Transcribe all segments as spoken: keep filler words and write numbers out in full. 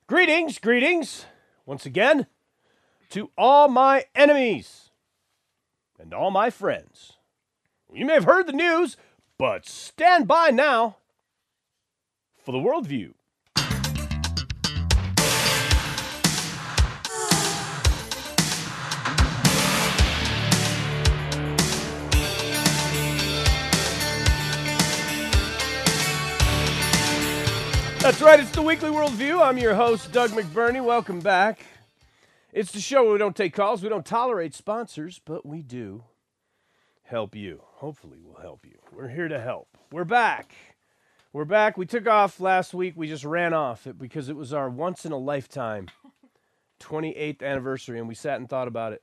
Greetings, greetings, once again, to all my enemies and all my friends. You may have heard the news, but stand by now for the worldview. That's right, it's the Weekly Worldview. I'm your host, Doug McBurney. Welcome back. It's the show where we don't take calls, we don't tolerate sponsors, but we do help you. Hopefully we'll help you. We're here to help. We're back. We're back. We took off last week. We just ran off it because it was our once-in-a-lifetime twenty-eighth anniversary, and we sat and thought about it.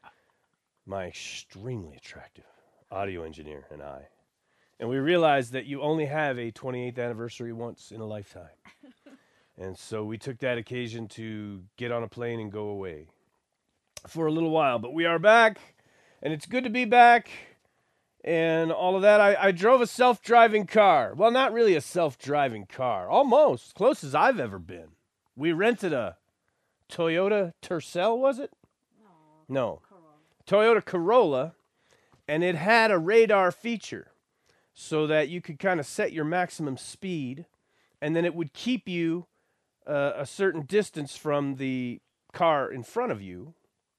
My extremely attractive audio engineer and I. And we realized that you only have a twenty-eighth anniversary once in a lifetime. And so we took that occasion to get on a plane and go away for a little while. But we are back, and it's good to be back and all of that. I, I drove a self-driving car. Well, not really a self-driving car. Almost. Close as I've ever been. We rented a Toyota Tercel, was it? No. No. Toyota Corolla, and it had a radar feature, so that you could kind of set your maximum speed, and then it would keep you uh, a certain distance from the car in front of you,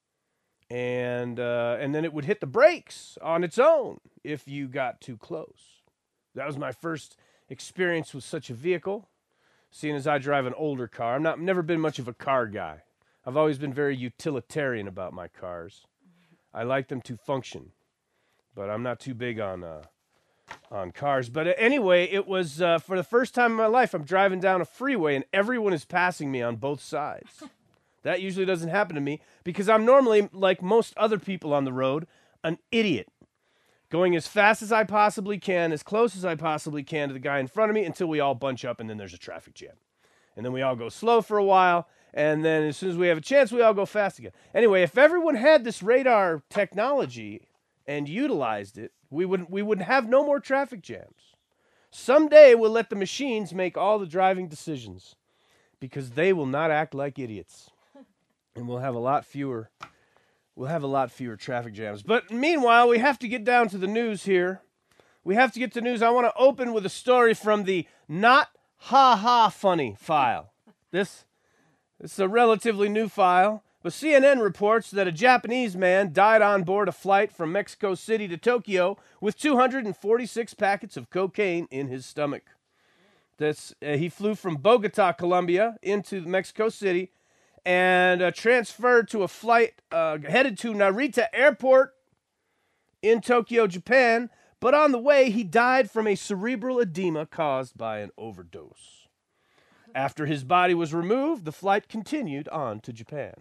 and uh, and then it would hit the brakes on its own if you got too close. That was my first experience with such a vehicle, seeing as I drive an older car. I'm not never been much of a car guy. I've always been very utilitarian about my cars. I like them to function, but I'm not too big on uh, on cars. But anyway, it was uh, for the first time in my life, I'm driving down a freeway and everyone is passing me on both sides. That usually doesn't happen to me because I'm normally, like most other people on the road, an idiot. Going as fast as I possibly can, as close as I possibly can to the guy in front of me until we all bunch up and then there's a traffic jam. And then we all go slow for a while, and then as soon as we have a chance, we all go fast again. Anyway, if everyone had this radar technology and utilized it, We would we would have no more traffic jams. Someday we'll let the machines make all the driving decisions because they will not act like idiots. And we'll have a lot fewer we'll have a lot fewer traffic jams. But meanwhile, we have to get down to the news here. We have to get to news. I want to open with a story from the Not Ha Ha Funny file. This, this is a relatively new file. But C N N reports that a Japanese man died on board a flight from Mexico City to Tokyo with two hundred forty-six packets of cocaine in his stomach. This, uh, he flew from Bogota, Colombia, into Mexico City and uh, transferred to a flight uh, headed to Narita Airport in Tokyo, Japan. But on the way, he died from a cerebral edema caused by an overdose. After his body was removed, the flight continued on to Japan.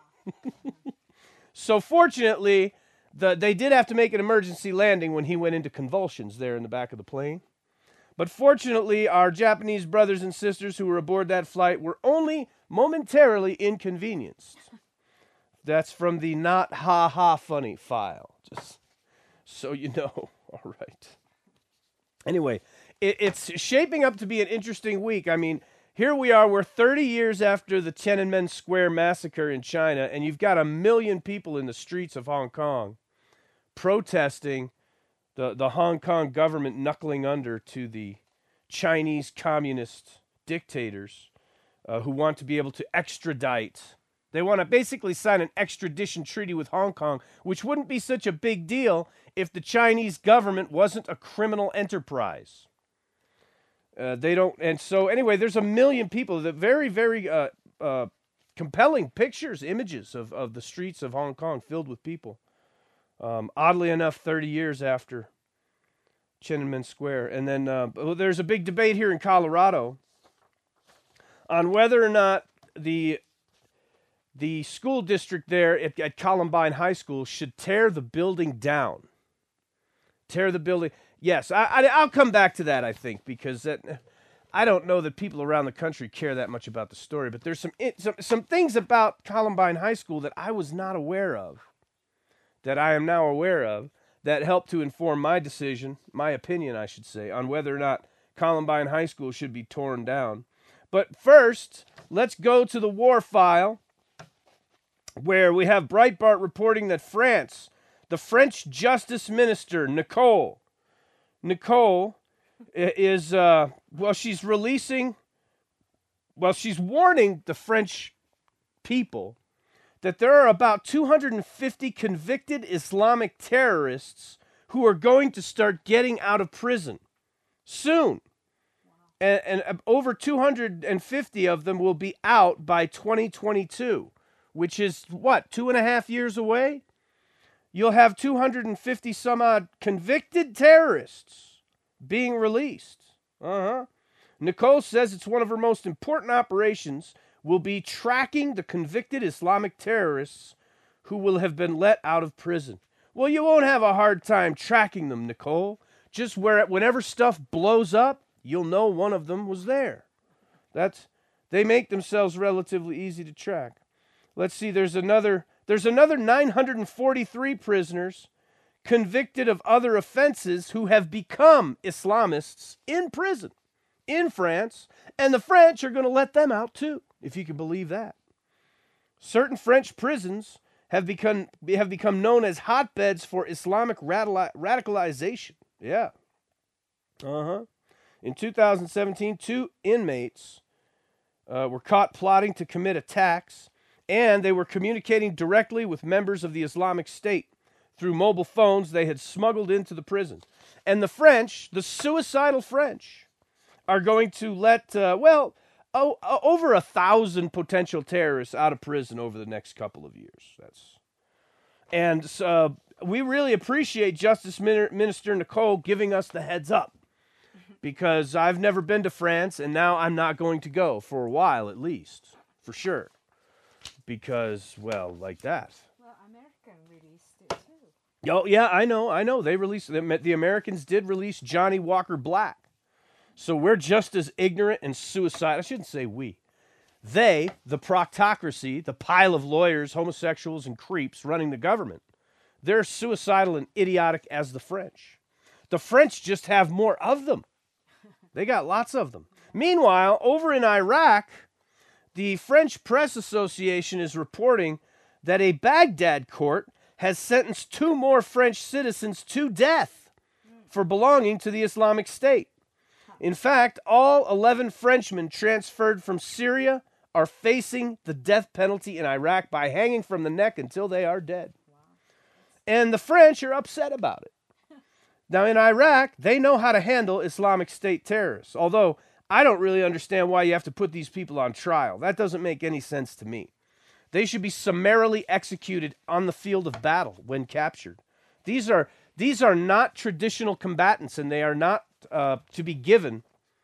So fortunately, the, they did have to make an emergency landing when he went into convulsions there in the back of the plane. But fortunately, our Japanese brothers and sisters who were aboard that flight were only momentarily inconvenienced. That's from the Not Ha Ha Funny file, just so you know. All right. Anyway, it, it's shaping up to be an interesting week. I mean, here we are, we're thirty years after the Tiananmen Square massacre in China, and you've got a million people in the streets of Hong Kong protesting the, the Hong Kong government knuckling under to the Chinese communist dictators uh, who want to be able to extradite. They want to basically sign an extradition treaty with Hong Kong, which wouldn't be such a big deal if the Chinese government wasn't a criminal enterprise. Uh, they don't, and so anyway, there's a million people. That very, very uh, uh, compelling pictures, images of, of the streets of Hong Kong filled with people. Um, oddly enough, thirty years after Tiananmen Square, and then uh, there's a big debate here in Colorado on whether or not the the school district there at, at Columbine High School should tear the building down. Tear the building. Yes, I, I, I'll come back to that, I think, because that, I don't know that people around the country care that much about the story, but there's some, some some things about Columbine High School that I was not aware of, that I am now aware of, that helped to inform my decision, my opinion, I should say, on whether or not Columbine High School should be torn down. But first, let's go to the war file, where we have Breitbart reporting that France, the French Justice Minister, Nicole, Nicole is, uh, well, she's releasing, well, she's warning the French people that there are about two hundred fifty convicted Islamic terrorists who are going to start getting out of prison soon. And, and over two hundred fifty of them will be out by twenty twenty-two, which is, what, two and a half years away? You'll have two hundred fifty some odd convicted terrorists being released. Uh-huh. Nicole says it's one of her most important operations will be tracking the convicted Islamic terrorists who will have been let out of prison. Well, you won't have a hard time tracking them, Nicole. Just where whenever stuff blows up, you'll know one of them was there. That's they make themselves relatively easy to track. Let's see, there's another there's another nine hundred forty-three prisoners convicted of other offenses who have become Islamists in prison in France, and the French are going to let them out too, if you can believe that. Certain French prisons have become have become known as hotbeds for Islamic radicali- radicalization. Yeah. Uh-huh. In two thousand seventeen, two inmates uh, were caught plotting to commit attacks, and they were communicating directly with members of the Islamic State through mobile phones they had smuggled into the prison. And the French, the suicidal French, are going to let, uh, well, oh, uh, over a thousand potential terrorists out of prison over the next couple of years. That's, and uh, we really appreciate Justice Min- Minister Nicole giving us the heads up, because I've never been to France, and now I'm not going to go for a while at least, for sure, because, well, like that. Well, American released it too. Oh, yeah, I know, I know. They released, the Americans did release Johnny Walker Black. So we're just as ignorant and suicidal. I shouldn't say we. They, the proctocracy, the pile of lawyers, homosexuals, and creeps running the government, they're suicidal and idiotic as the French. The French just have more of them. They got lots of them. Meanwhile, over in Iraq, the French Press Association is reporting that a Baghdad court has sentenced two more French citizens to death for belonging to the Islamic State. In fact, all eleven Frenchmen transferred from Syria are facing the death penalty in Iraq by hanging from the neck until they are dead. And the French are upset about it. Now, in Iraq, they know how to handle Islamic State terrorists, although I don't really understand why you have to put these people on trial. That doesn't make any sense to me. They should be summarily executed on the field of battle when captured. These are these are not traditional combatants, and they are not uh, to be given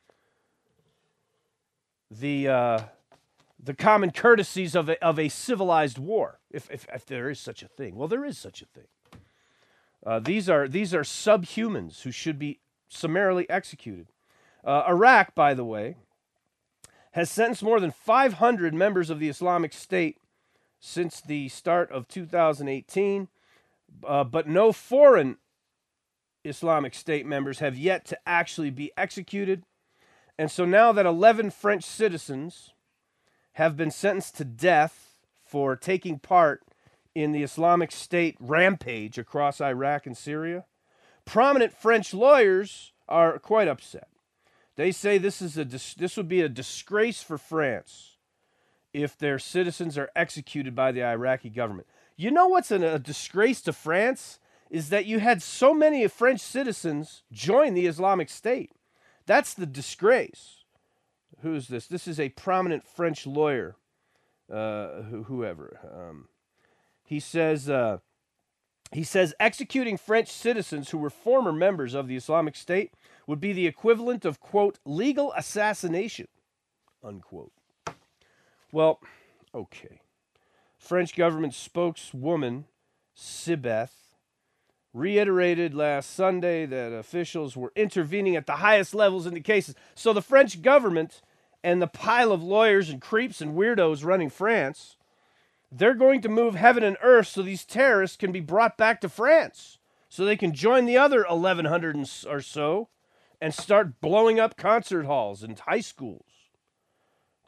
the uh, the common courtesies of a, of a civilized war, if, if if there is such a thing. Well, there is such a thing. Uh, these are these are subhumans who should be summarily executed. Uh, Iraq, by the way, has sentenced more than five hundred members of the Islamic State since the start of two thousand eighteen, uh, but no foreign Islamic State members have yet to actually be executed. And so now that eleven French citizens have been sentenced to death for taking part in the Islamic State rampage across Iraq and Syria, prominent French lawyers are quite upset. They say this is a dis- this would be a disgrace for France if their citizens are executed by the Iraqi government. You know what's an, a disgrace to France is that you had so many French citizens join the Islamic State. That's the disgrace. Who is this? This is a prominent French lawyer, uh, whoever. Um, he says uh, he says executing French citizens who were former members of the Islamic State would be the equivalent of, quote, legal assassination, unquote. Well, okay. French government spokeswoman Sibeth reiterated last Sunday that officials were intervening at the highest levels in the cases. So the French government and the pile of lawyers and creeps and weirdos running France, they're going to move heaven and earth so these terrorists can be brought back to France, so they can join the other eleven hundred or so and start blowing up concert halls and high schools.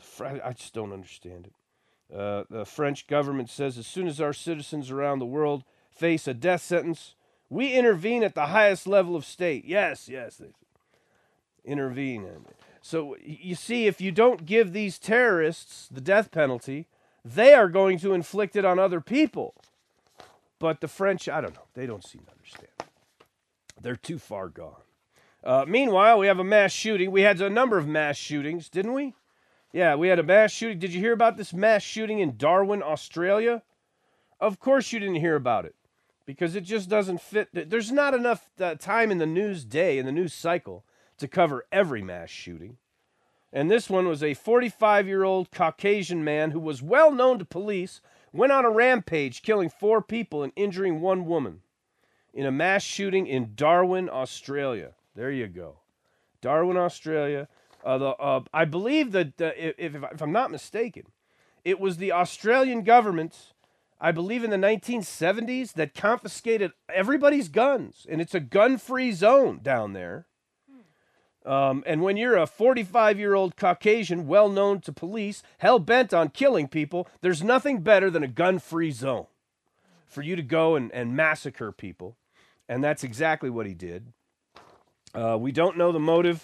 I just don't understand it. Uh, the French government says as soon as our citizens around the world face a death sentence, we intervene at the highest level of state. Yes, yes, they intervene. So you see, if you don't give these terrorists the death penalty, they are going to inflict it on other people. But the French, I don't know, they don't seem to understand. They're too far gone. Uh, meanwhile, we have a mass shooting. We had a number of mass shootings, didn't we? Yeah, we had a mass shooting. Did you hear about this mass shooting in Darwin, Australia? Of course you didn't hear about it, because it just doesn't fit. There's not enough uh, time in the news day, in the news cycle, to cover every mass shooting. And this one was a forty-five-year-old Caucasian man who was well known to police, went on a rampage, killing four people and injuring one woman in a mass shooting in Darwin, Australia. There you go. Darwin, Australia. Uh, the, uh, I believe that, uh, if, if, if I'm not mistaken, it was the Australian government, I believe in the nineteen seventies, that confiscated everybody's guns. And it's a gun-free zone down there. Um, and when you're a forty-five-year-old Caucasian, well-known to police, hell-bent on killing people, there's nothing better than a gun-free zone for you to go and, and massacre people. And that's exactly what he did. Uh, we don't know the motive,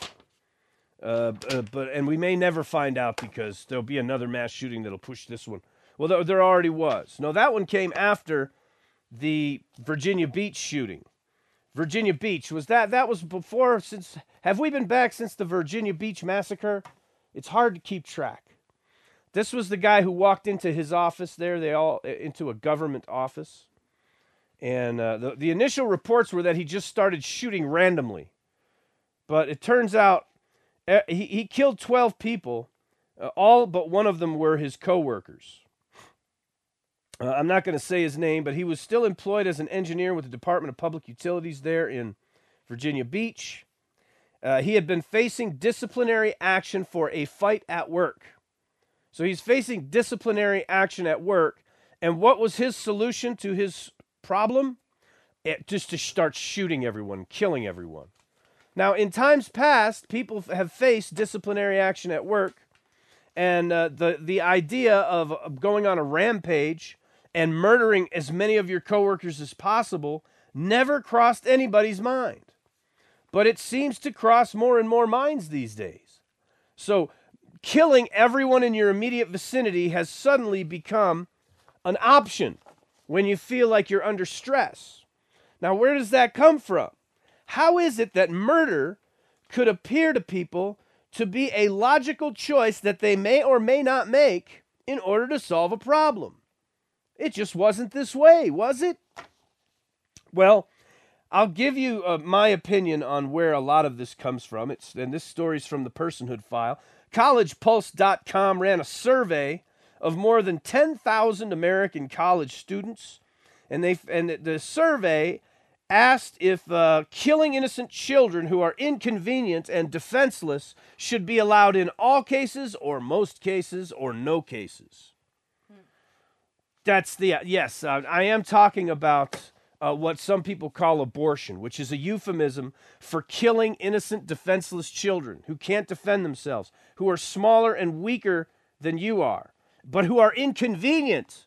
uh, uh, but and we may never find out, because there'll be another mass shooting that'll push this one. Well, there, there already was. No, that one came after the Virginia Beach shooting. Virginia Beach, was that, that was before, since, have we been back since the Virginia Beach massacre? It's hard to keep track. This was the guy who walked into his office there, they all, into a government office. And uh, the, the initial reports were that he just started shooting randomly. But it turns out uh, he, he killed twelve people, uh, all but one of them were his co-workers. Uh, I'm not going to say his name, but he was still employed as an engineer with the Department of Public Utilities there in Virginia Beach. Uh, he had been facing disciplinary action for a fight at work. So he's facing disciplinary action at work. And what was his solution to his problem? It, just to start shooting everyone, killing everyone. Now, in times past, people have faced disciplinary action at work. And uh, the, the idea of, of going on a rampage and murdering as many of your coworkers as possible never crossed anybody's mind. But it seems to cross more and more minds these days. So killing everyone in your immediate vicinity has suddenly become an option when you feel like you're under stress. Now, where does that come from? How is it that murder could appear to people to be a logical choice that they may or may not make in order to solve a problem? It just wasn't this way, was it? Well, I'll give you uh, my opinion on where a lot of this comes from. It's, and this story's from the Personhood File. college pulse dot com ran a survey of more than ten thousand American college students. And, they, and the survey asked if uh, killing innocent children who are inconvenient and defenseless should be allowed in all cases or most cases or no cases. Hmm. That's the, yes, uh, I am talking about uh, what some people call abortion, which is a euphemism for killing innocent, defenseless children who can't defend themselves, who are smaller and weaker than you are, but who are inconvenient.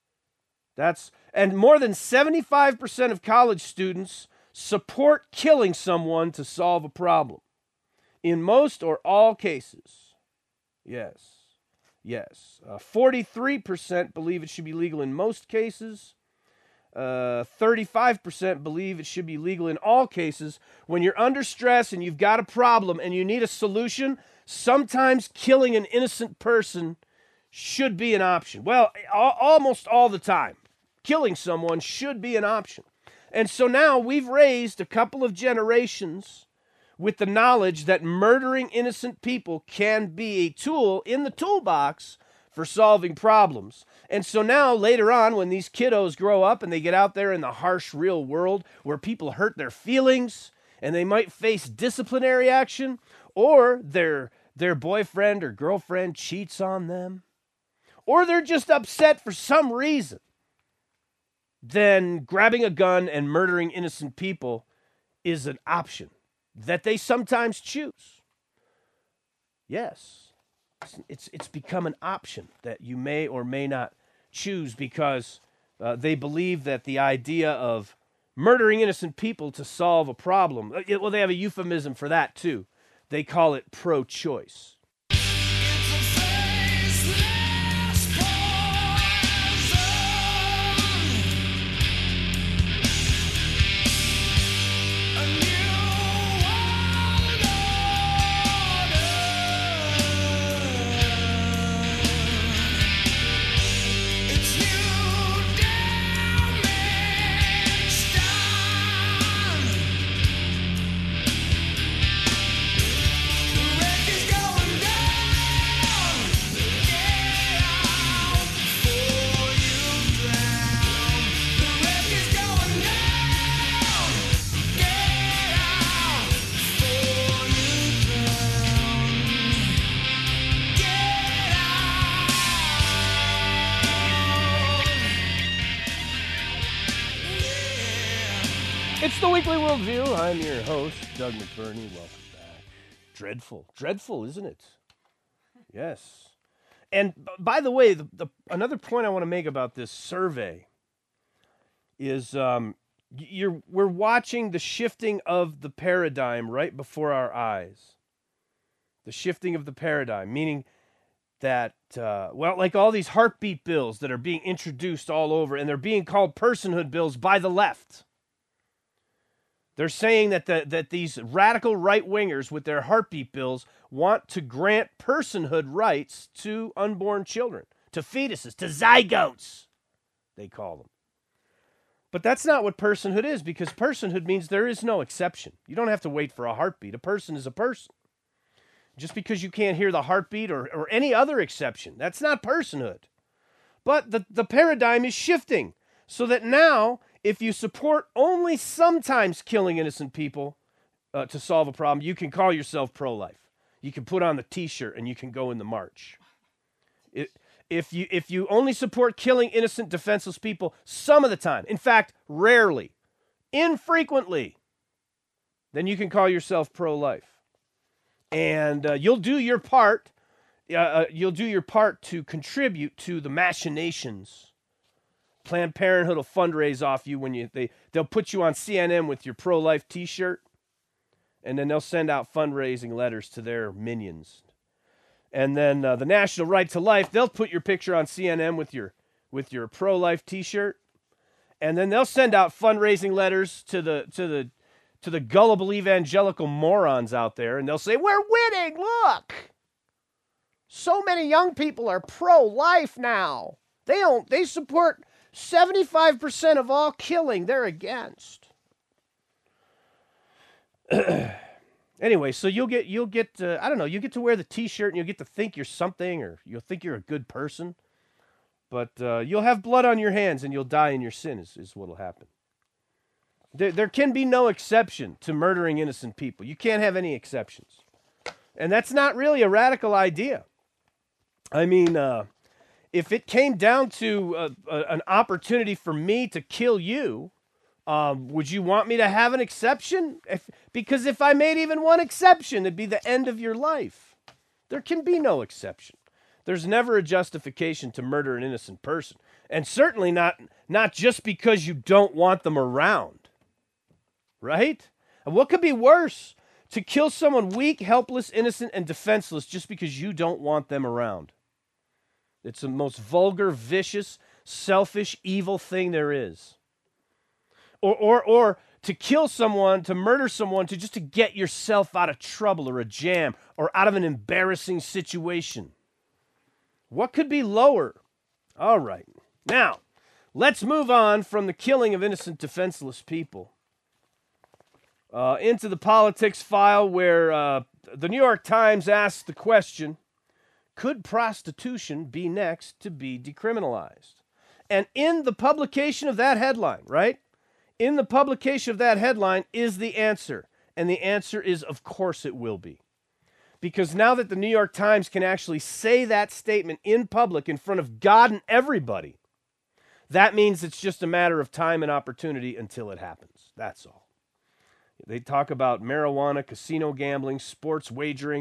That's, and more than seventy-five percent of college students support killing someone to solve a problem. In most or all cases. Yes. Yes. Uh, forty-three percent believe it should be legal in most cases. Uh, thirty-five percent believe it should be legal in all cases. When you're under stress and you've got a problem and you need a solution, sometimes killing an innocent person should be an option. Well, a- almost all the time. Killing someone should be an option. And so now we've raised a couple of generations with the knowledge that murdering innocent people can be a tool in the toolbox for solving problems. And so now later on, when these kiddos grow up and they get out there in the harsh real world where people hurt their feelings and they might face disciplinary action, or their, their boyfriend or girlfriend cheats on them, or they're just upset for some reason, then grabbing a gun and murdering innocent people is an option that they sometimes choose. Yes. It's, it's, it's become an option that you may or may not choose because uh, they believe that the idea of murdering innocent people to solve a problem, uh, well, they have a euphemism for that too. They call it pro-choice. It's the Weekly Worldview. I'm your host, Doug McBurney. Welcome back. Dreadful. Dreadful, isn't it? Yes. And b- by the way, the, the, another point I want to make about this survey is um, you're we're watching the shifting of the paradigm right before our eyes. The shifting of the paradigm, meaning that, uh, well, like all these heartbeat bills that are being introduced all over, and they're being called personhood bills by the left. They're saying that the, that these radical right-wingers with their heartbeat bills want to grant personhood rights to unborn children, to fetuses, to zygotes, they call them. But that's not what personhood is, because personhood means there is no exception. You don't have to wait for a heartbeat. A person is a person. Just because you can't hear the heartbeat or, or any other exception, that's not personhood. But the, the paradigm is shifting so that now, if you support only sometimes killing innocent people uh, to solve a problem, you can call yourself pro-life. You can put on the T-shirt and you can go in the march. It, if you if you only support killing innocent, defenseless people some of the time, in fact, rarely, infrequently, then you can call yourself pro-life. And uh, you'll do your part. Uh, uh, you'll do your part to contribute to the machinations. Planned Parenthood will fundraise off you when you they they'll put you on C N N with your pro-life T-shirt, and then they'll send out fundraising letters to their minions. And then uh, the National Right to Life, they'll put your picture on C N N with your with your pro-life T-shirt, and then they'll send out fundraising letters to the to the to the gullible evangelical morons out there, and they'll say, "We're winning! Look, so many young people are pro-life now. They don't. They support." seventy-five percent of all killing they're against. Anyway, so you'll get you'll get uh, I don't know, you get to wear the T-shirt and you'll get to think you're something, or you'll think you're a good person, but uh, you'll have blood on your hands and you'll die in your sin is, is what'll happen. There, there can be no exception to murdering innocent people. You can't have any exceptions. And that's not really a radical idea. I mean, uh, if it came down to uh, uh, an opportunity for me to kill you, um, would you want me to have an exception? If, because if I made even one exception, it'd be the end of your life. There can be no exception. There's never a justification to murder an innocent person. And certainly not, not just because you don't want them around. Right? And what could be worse? To kill someone weak, helpless, innocent, and defenseless just because you don't want them around. It's the most vulgar, vicious, selfish, evil thing there is. Or, or, or to kill someone, to murder someone, to just to get yourself out of trouble or a jam or out of an embarrassing situation. What could be lower? All right. Now, let's move on from the killing of innocent, defenseless people uh, into the politics file where uh, the New York Times asks the question, could prostitution be next to be decriminalized? And in the publication of that headline, right? In the publication of that headline is the answer. And the answer is, of course it will be. Because now that the New York Times can actually say that statement in public in front of God and everybody, that means it's just a matter of time and opportunity until it happens. That's all. They talk about marijuana, casino gambling, sports wagering,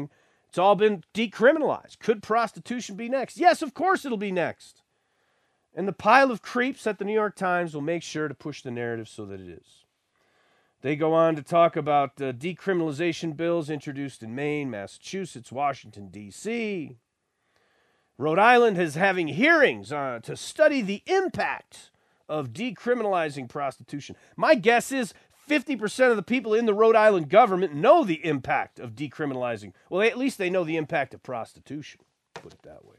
It's all been decriminalized. Could prostitution be next? Yes, of course it'll be next. And the pile of creeps at the New York Times will make sure to push the narrative so that it is. They go on to talk about uh, decriminalization bills introduced in Maine, Massachusetts, Washington, D C Rhode Island is having hearings uh, to study the impact of decriminalizing prostitution. My guess is fifty percent of the people in the Rhode Island government know the impact of decriminalizing. Well, at least they know the impact of prostitution, put it that way.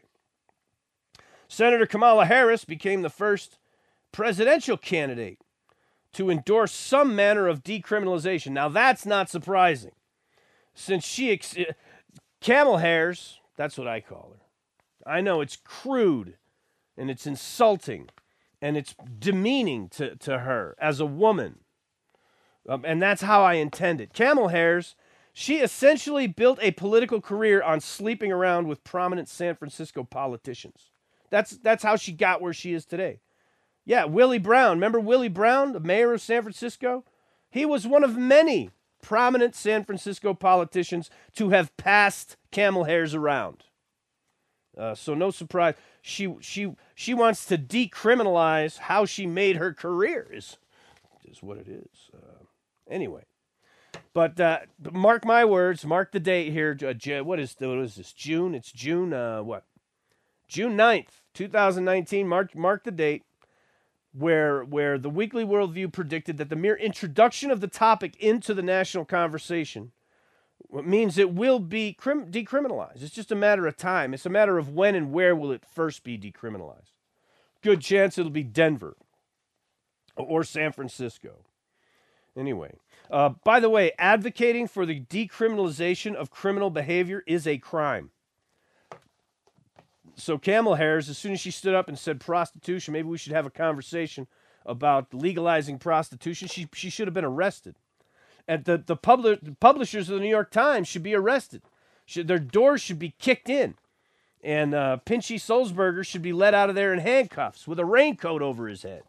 Senator Kamala Harris became the first presidential candidate to endorse some manner of decriminalization. Now, that's not surprising, since she, ex- camel hairs, that's what I call her. I know it's crude, and it's insulting, and it's demeaning to, to her as a woman. Um, and that's how I intend it. Camel hairs, she essentially built a political career on sleeping around with prominent San Francisco politicians. That's that's how she got where she is today. Yeah, Willie Brown. Remember Willie Brown, the mayor of San Francisco? He was one of many prominent San Francisco politicians to have passed camel hairs around. Uh, so no surprise. She she she wants to decriminalize how she made her career. Is is what it is. Uh, anyway, but uh, mark my words. Mark the date here. Uh, what is what is this? June. It's June. Uh, what? June ninth, twenty nineteen. Mark mark the date. Where where the Weekly Worldview predicted that the mere introduction of the topic into the national conversation means it will be crim- decriminalized. It's just a matter of time. It's a matter of when and where will it first be decriminalized. Good chance it'll be Denver or San Francisco. Anyway, uh, by the way, advocating for the decriminalization of criminal behavior is a crime. So Camel Hairs, as soon as she stood up and said prostitution, maybe we should have a conversation about legalizing prostitution, she she should have been arrested. And the, the, publi- the publishers of the New York Times should be arrested. Should, their doors should be kicked in. And uh, Pinchy Sulzberger should be let out of there in handcuffs with a raincoat over his head.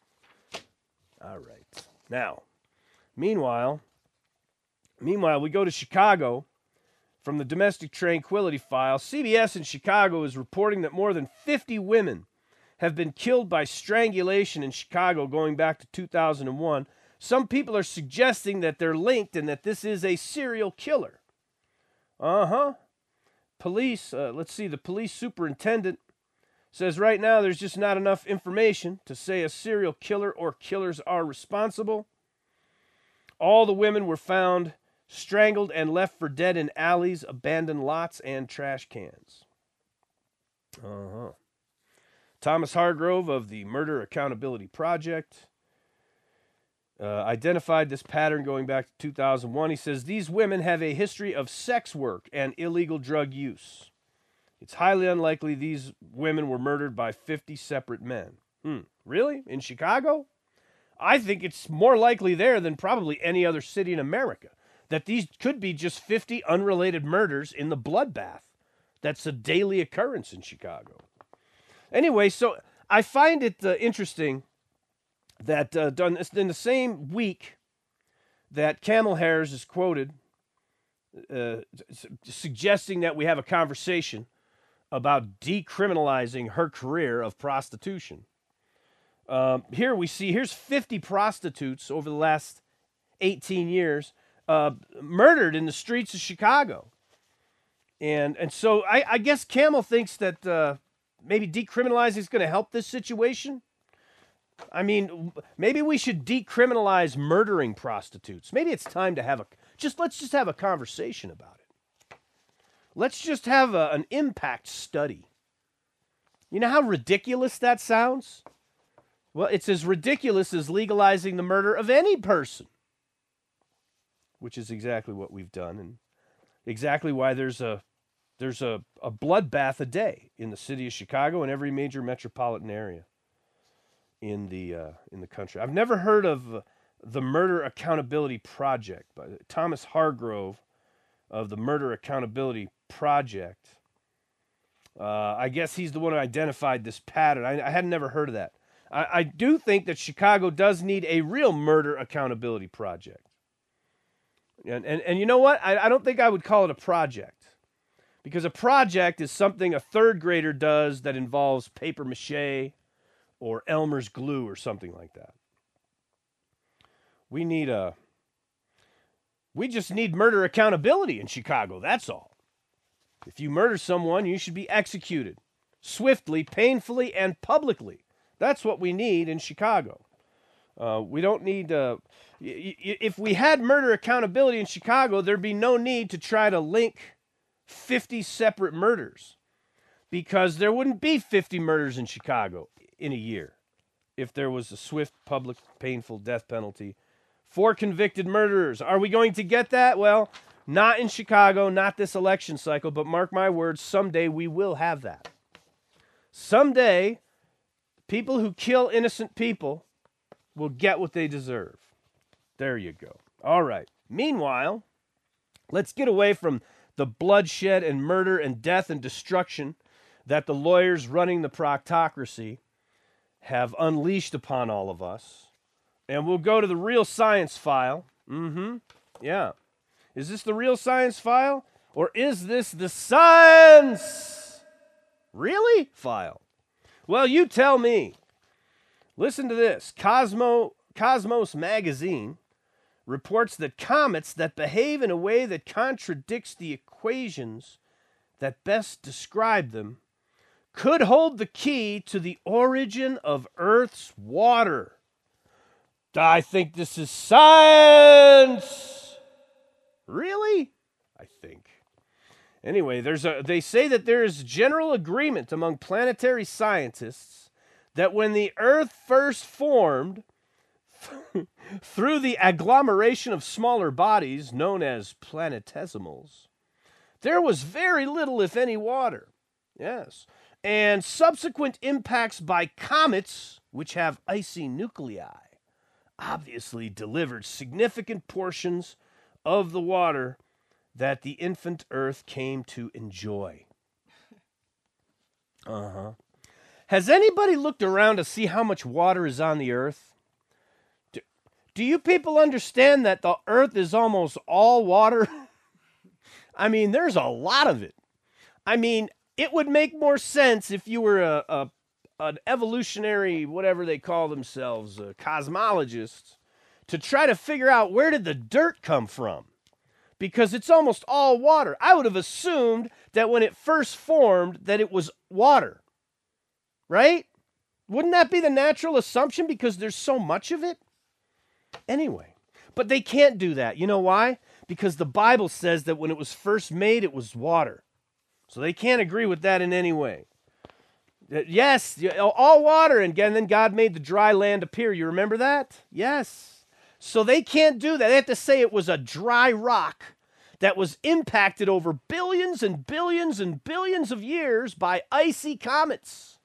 All right. Now, meanwhile, meanwhile, we go to Chicago. From the Domestic Tranquility File, C B S in Chicago is reporting that more than fifty women have been killed by strangulation in Chicago going back to two thousand one. Some people are suggesting that they're linked and that this is a serial killer. Uh-huh. Police, uh, let's see, the police superintendent says right now there's just not enough information to say a serial killer or killers are responsible. All the women were found strangled and left for dead in alleys, abandoned lots, and trash cans. Uh-huh. Thomas Hargrove of the Murder Accountability Project uh, identified this pattern going back to two thousand one. He says, these women have a history of sex work and illegal drug use. It's highly unlikely these women were murdered by fifty separate men. Hmm. Really? In Chicago? I think it's more likely there than probably any other city in America. That these could be just fifty unrelated murders in the bloodbath. That's a daily occurrence in Chicago. Anyway, so I find it uh, interesting that uh, done in the same week that Camel Hairs is quoted uh, suggesting that we have a conversation about decriminalizing her career of prostitution. Um, here we see, here's fifty prostitutes over the last eighteen years Uh, murdered in the streets of Chicago. And and so I, I guess Camel thinks that uh, maybe decriminalizing is going to help this situation. I mean, maybe we should decriminalize murdering prostitutes. Maybe it's time to have a, just let's just have a conversation about it. Let's just have a, an impact study. You know how ridiculous that sounds? Well, it's as ridiculous as legalizing the murder of any person. Which is exactly what we've done, and exactly why there's a there's a, a bloodbath a day in the city of Chicago and every major metropolitan area in the uh, in the country. I've never heard of uh, the Murder Accountability Project by Thomas Hargrove of the Murder Accountability Project. Uh, I guess he's the one who identified this pattern. I, I had never heard of that. I, I do think that Chicago does need a real Murder Accountability Project. And, and and you know what? I, I don't think I would call it a project. Because a project is something a third grader does that involves paper mache or Elmer's glue or something like that. We need a, we just need murder accountability in Chicago, that's all. If you murder someone, you should be executed swiftly, painfully, and publicly. That's what we need in Chicago. Uh, we don't need, uh, y- y- if we had murder accountability in Chicago, there'd be no need to try to link fifty separate murders, because there wouldn't be fifty murders in Chicago in a year if there was a swift, public, painful death penalty for convicted murderers. Are we going to get that? Well, not in Chicago, not this election cycle, but mark my words, someday we will have that. Someday, people who kill innocent people will get what they deserve. There you go. All right. Meanwhile, let's get away from the bloodshed and murder and death and destruction that the lawyers running the proctocracy have unleashed upon all of us. And we'll go to the Real Science File. Mm-hmm. Yeah. Is this the Real Science File? Or is this the Science Really File? Well, you tell me. Listen to this. Cosmo, Cosmos Magazine reports that comets that behave in a way that contradicts the equations that best describe them could hold the key to the origin of Earth's water. I think this is science. Really? I think. Anyway, there's a, they say that there is general agreement among planetary scientists that when the Earth first formed, through the agglomeration of smaller bodies known as planetesimals, there was very little, if any, water. Yes. And subsequent impacts by comets, which have icy nuclei, obviously delivered significant portions of the water that the infant Earth came to enjoy. Uh-huh. Has anybody looked around to see how much water is on the Earth? Do, do you people understand that the Earth is almost all water? I mean, there's a lot of it. I mean, it would make more sense if you were a, a an evolutionary, whatever they call themselves, a cosmologist, to try to figure out where did the dirt come from. Because it's almost all water. I would have assumed that when it first formed that it was water. Right? Wouldn't that be the natural assumption because there's so much of it? Anyway, but they can't do that. You know why? Because the Bible says that when it was first made, it was water. So they can't agree with that in any way. Yes, all water, and then God made the dry land appear. You remember that? Yes. So they can't do that. They have to say it was a dry rock that was impacted over billions and billions and billions of years by icy comets.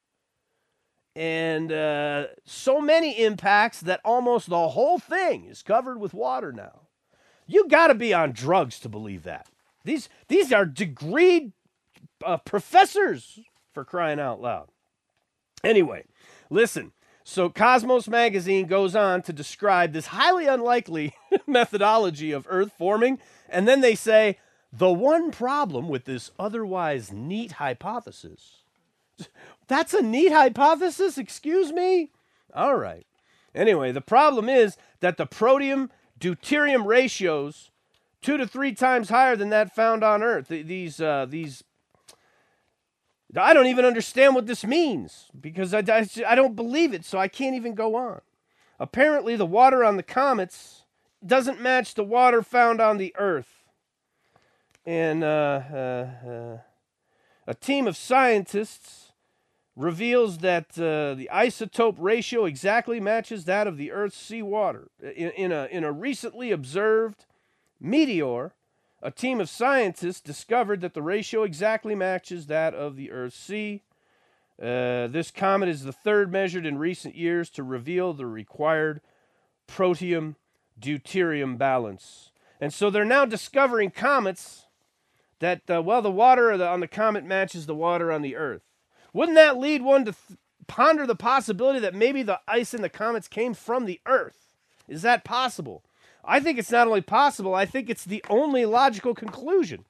And uh, so many impacts that almost the whole thing is covered with water now. You got to be on drugs to believe that. These, these are degreed uh, professors, for crying out loud. Anyway, listen. So Cosmos Magazine goes on to describe this highly unlikely methodology of Earth forming, and then they say, the one problem with this otherwise neat hypothesis. That's a neat hypothesis? Excuse me? All right. Anyway, the problem is that the protium-deuterium ratios, two to three times higher than that found on Earth. These, uh, these, I don't even understand what this means because I, I, I don't believe it, so I can't even go on. Apparently, the water on the comets doesn't match the water found on the Earth. And uh, uh, uh, a team of scientists reveals that uh, the isotope ratio exactly matches that of the Earth's seawater. In, in, a, in a recently observed meteor, a team of scientists discovered that the ratio exactly matches that of the Earth's sea. Uh, this comet is the third measured in recent years to reveal the required protium-deuterium balance. And so they're now discovering comets that, uh, well, the water on the comet matches the water on the Earth. Wouldn't that lead one to th- ponder the possibility that maybe the ice in the comets came from the Earth? Is that possible? I think it's not only possible, I think it's the only logical conclusion.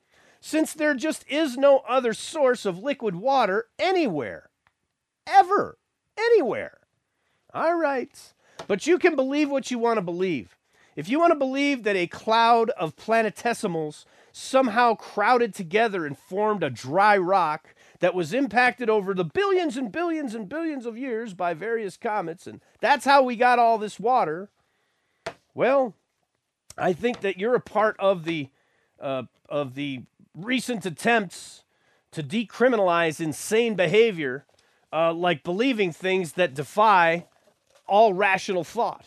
since there just is no other source of liquid water anywhere, ever, anywhere. All right, but you can believe what you want to believe. If you want to believe that a cloud of planetesimals somehow crowded together and formed a dry rock that was impacted over the billions and billions and billions of years by various comets, and that's how we got all this water, well, I think that you're a part of the uh, of the recent attempts to decriminalize insane behavior, uh, like believing things that defy all rational thought.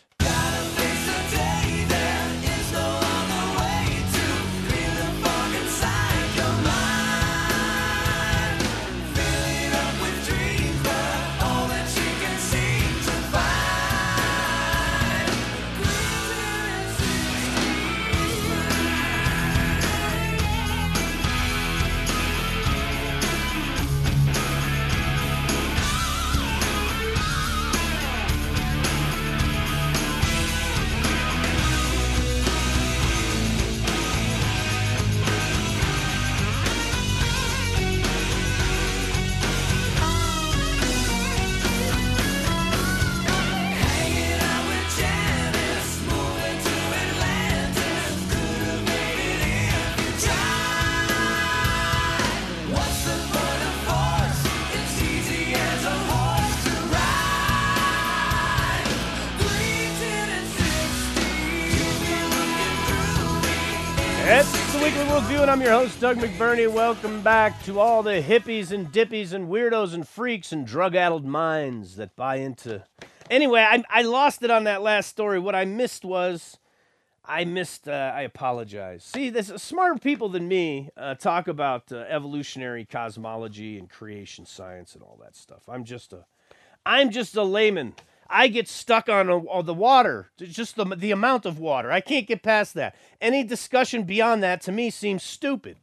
It's the Weekly Worldview, and I'm your host, Doug McBurney. Welcome back to all the hippies and dippies and weirdos and freaks and drug-addled minds that buy into... Anyway, I, I lost it on that last story. What I missed was... I missed... Uh, I apologize. See, there's smarter people than me uh, talk about uh, evolutionary cosmology and creation science and all that stuff. I'm just a... I'm just a layman. I get stuck on, a, on the water, just the, the amount of water. I can't get past that. Any discussion beyond that, to me, seems stupid.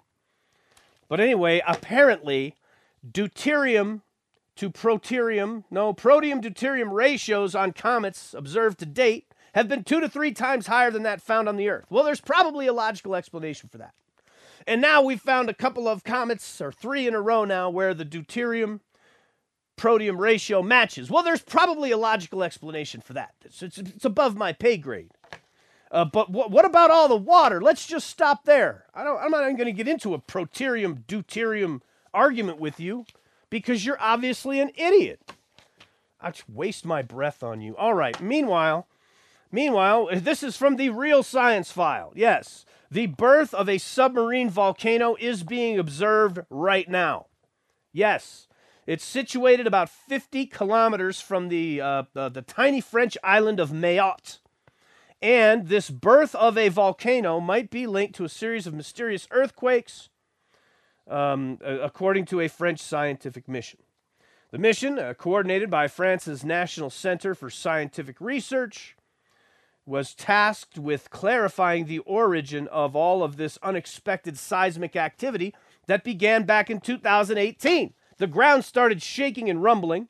But anyway, apparently, deuterium to proterium, no, protium-deuterium ratios on comets observed to date have been two to three times higher than that found on the Earth. Well, there's probably a logical explanation for that. And now we've found a couple of comets, or three in a row now, where the deuterium protium ratio matches. Well, there's probably a logical explanation for that. It's, it's, it's above my pay grade. Uh, but wh- what about all the water? Let's just stop there. I don't, I'm not even going to get into a proterium deuterium argument with you because you're obviously an idiot. I'll just waste my breath on you. All right. Meanwhile, meanwhile, this is from the Real Science File. Yes, the birth of a submarine volcano is being observed right now. Yes. It's situated about fifty kilometers from the, uh, uh, the tiny French island of Mayotte. And this birth of a volcano might be linked to a series of mysterious earthquakes, um, according to a French scientific mission. The mission, uh, coordinated by France's National Center for Scientific Research, was tasked with clarifying the origin of all of this unexpected seismic activity that began back in two thousand eighteen. The ground started shaking and rumbling,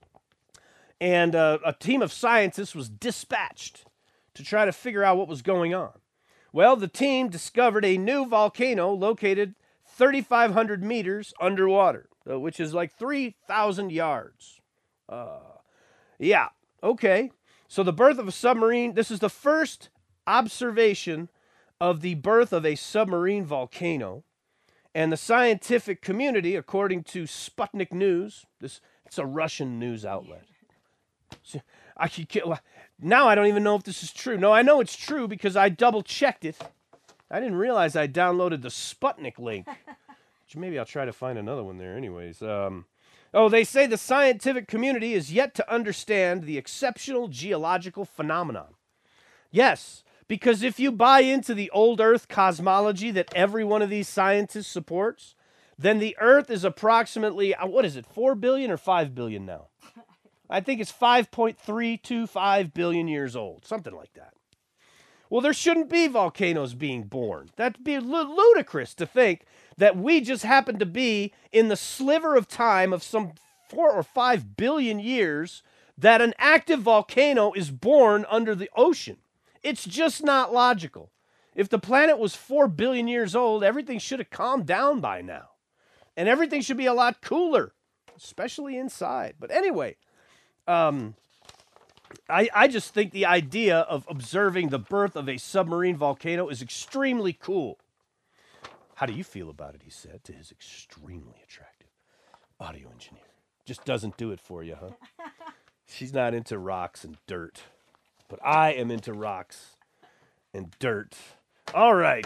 and uh, a team of scientists was dispatched to try to figure out what was going on. Well, the team discovered a new volcano located thirty-five hundred meters underwater, uh, which is like three thousand yards. Uh, yeah, okay. So the birth of a submarine, this is the first observation of the birth of a submarine volcano. And the scientific community, according to Sputnik News, this it's a Russian news outlet. So I could get, now I don't even know if this is true. No, I know it's true because I double-checked it. I didn't realize I downloaded the Sputnik link. Which maybe I'll try to find another one there anyways. Um, oh, they say the scientific community is yet to understand the exceptional geological phenomenon. Yes. Because if you buy into the old Earth cosmology that every one of these scientists supports, then the Earth is approximately, what is it, four billion or five billion now? I think it's five point three two five billion years old, something like that. Well, there shouldn't be volcanoes being born. That'd be ludicrous to think that we just happen to be in the sliver of time of some four or five billion years that an active volcano is born under the ocean. It's just not logical. If the planet was four billion years old, everything should have calmed down by now. And everything should be a lot cooler, especially inside. But anyway, um, I, I just think the idea of observing the birth of a submarine volcano is extremely cool. How do you feel about it, he said to his extremely attractive audio engineer. Just doesn't do it for you, huh? She's not into rocks and dirt. But I am into rocks and dirt. All right.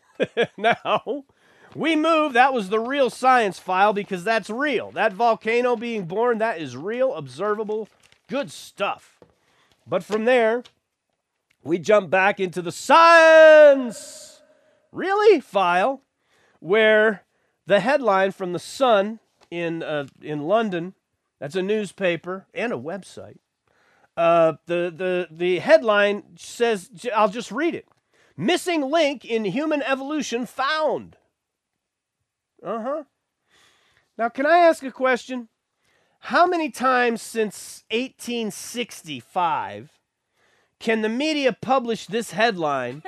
Now, we move. That was the real science file because that's real. That volcano being born, that is real, observable, good stuff. But from there, we jump back into the science, really, file, where the headline from The Sun in uh, in London, that's a newspaper and a website, uh, the, the, the headline says, I'll just read it, "Missing link in human evolution found." Uh-huh. Now, can I ask a question? How many times since eighteen sixty-five can the media publish this headline?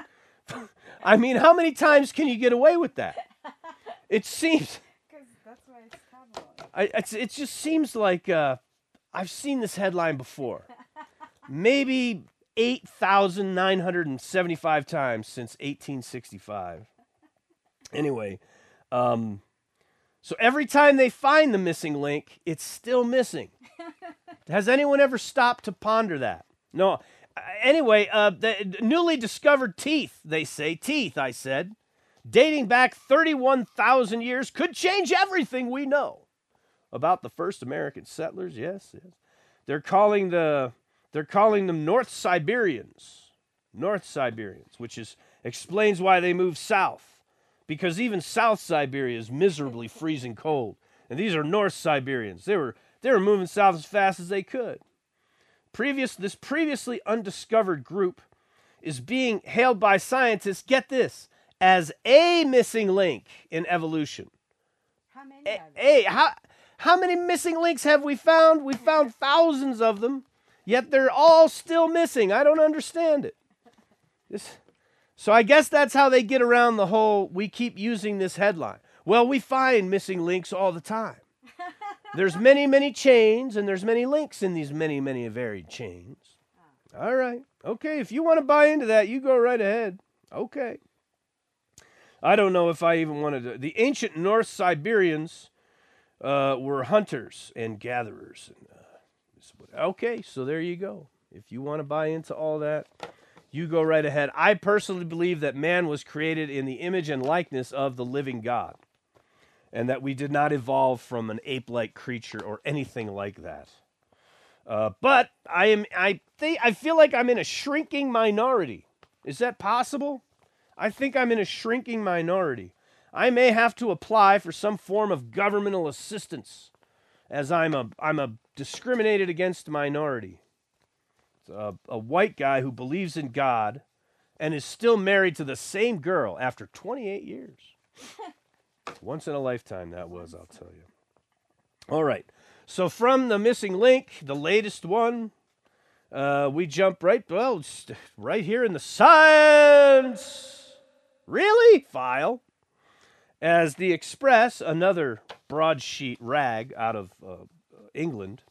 I mean, how many times can you get away with that? It seems... Because that's why it's tabloid. I, it's, it just seems like uh, I've seen this headline before. Maybe eight thousand nine hundred seventy-five times since eighteen sixty-five. Anyway, um... so every time they find the missing link, it's still missing. Has anyone ever stopped to ponder that? No. Uh, anyway, uh, the newly discovered teeth, they say, teeth, I said, dating back thirty-one thousand years, could change everything we know about the first American settlers. Yes, yes. They're calling the they're calling them North Siberians. North Siberians, which is explains why they moved south. Because even South Siberia is miserably freezing cold. And these are North Siberians. They were they were moving south as fast as they could. Previous this previously undiscovered group is being hailed by scientists, get this, as a missing link in evolution. How many A, are there? a how how many missing links have we found? We found thousands of them, yet they're all still missing. I don't understand it. This So I guess that's how they get around the whole, we keep using this headline. Well, we find missing links all the time. There's many, many chains, and there's many links in these many, many varied chains. All right. Okay, if you want to buy into that, you go right ahead. Okay. I don't know if I even wanted to. The ancient North Siberians uh, were hunters and gatherers. And, uh, okay, so there you go. If you want to buy into all that, you go right ahead. I personally believe that man was created in the image and likeness of the living God, and that we did not evolve from an ape-like creature or anything like that. Uh, but I am, I think, I feel like I'm in a shrinking minority. Is that possible? I think I'm in a shrinking minority. I may have to apply for some form of governmental assistance, as I'm a, I'm a discriminated against minority. A, a white guy who believes in God and is still married to the same girl after twenty-eight years. Once in a lifetime, that was, I'll tell you. All right. So from the missing link, the latest one, uh, we jump right, well, it's right here in the science. Really? File. As the Express, another broadsheet rag out of uh, England,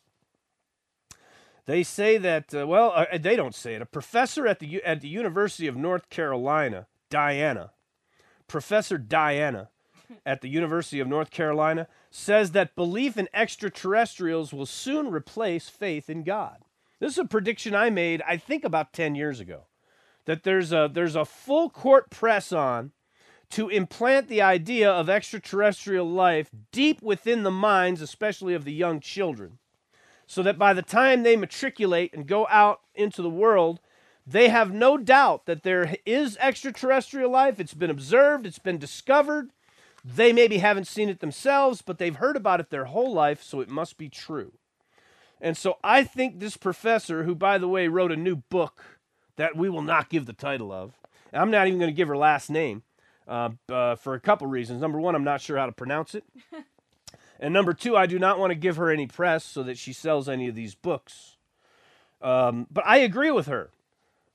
they say that, uh, well, uh, they don't say it. A professor at the at the University of North Carolina, Diana, Professor Diana at the University of North Carolina, says that belief in extraterrestrials will soon replace faith in God. This is a prediction I made, I think, about ten years ago, that there's a there's a full court press on to implant the idea of extraterrestrial life deep within the minds, especially of the young children, so that by the time they matriculate and go out into the world, they have no doubt that there is extraterrestrial life. It's been observed. It's been discovered. They maybe haven't seen it themselves, but they've heard about it their whole life, so it must be true. And so I think this professor, who, by the way, wrote a new book that we will not give the title of, and I'm not even going to give her last name, uh, uh, for a couple reasons. Number one, I'm not sure how to pronounce it. And number two, I do not want to give her any press so that she sells any of these books. Um, but I agree with her.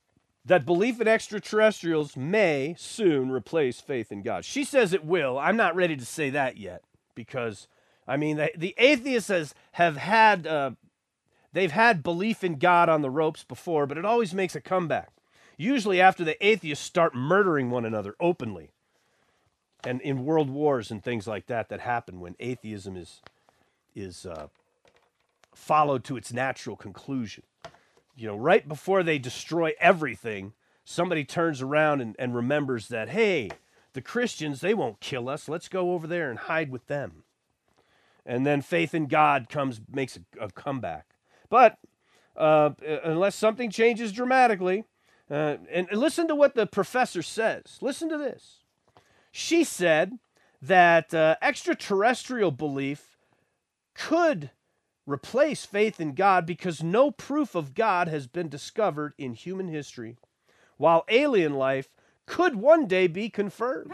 that belief in extraterrestrials may soon replace faith in God. She says it will. I'm not ready to say that yet because, I mean, the, the atheists has, have had, uh, they've had belief in God on the ropes before, but it always makes a comeback. Usually after the atheists start murdering one another openly and in world wars and things like that that happen when atheism is, is uh, followed to its natural conclusion. You know, right before they destroy everything, somebody turns around and, and remembers that, hey, the Christians, they won't kill us. Let's go over there and hide with them. And then faith in God comes, makes a, a comeback. But uh, unless something changes dramatically, uh, and, and listen to what the professor says. Listen to this. She said that uh, extraterrestrial belief could replace faith in God because no proof of God has been discovered in human history, while alien life could one day be confirmed.